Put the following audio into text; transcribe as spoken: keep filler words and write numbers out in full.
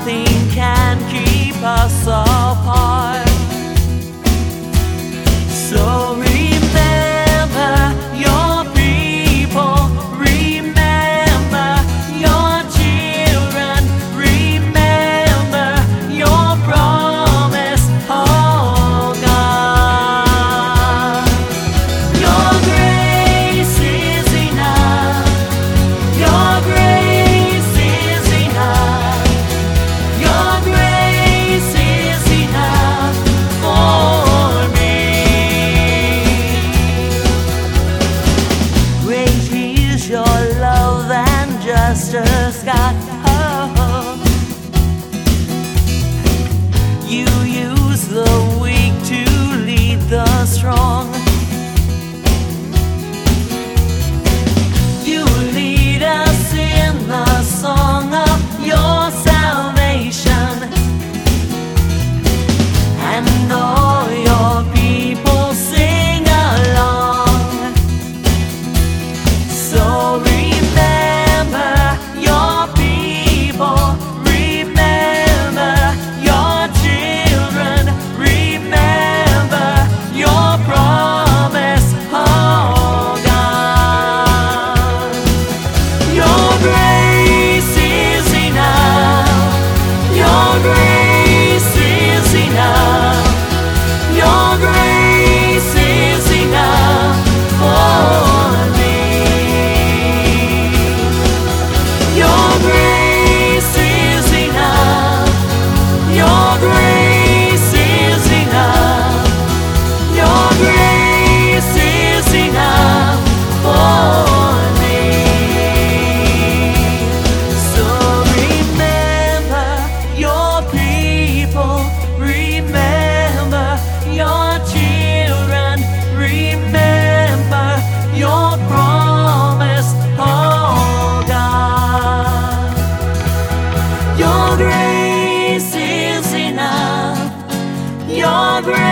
nothing can keep us apart. So remember your people, remember your children, remember your promise, oh God. Your grace is enough, your grace is enough, your grace is enough for me. Great is your love and justice, God. Oh, you use the weak to lead the strong. You lead us in the song of your salvation, and all your people sing along. So remember your people, remember your children, remember your promise, oh God. Your grace is enough, your grace is enough, your grace is enough for me. Your grace is enough, your grace is enough, your grace is enough for me. So remember your people, remember your children, remember your promise, oh God. Your grace is enough, your grace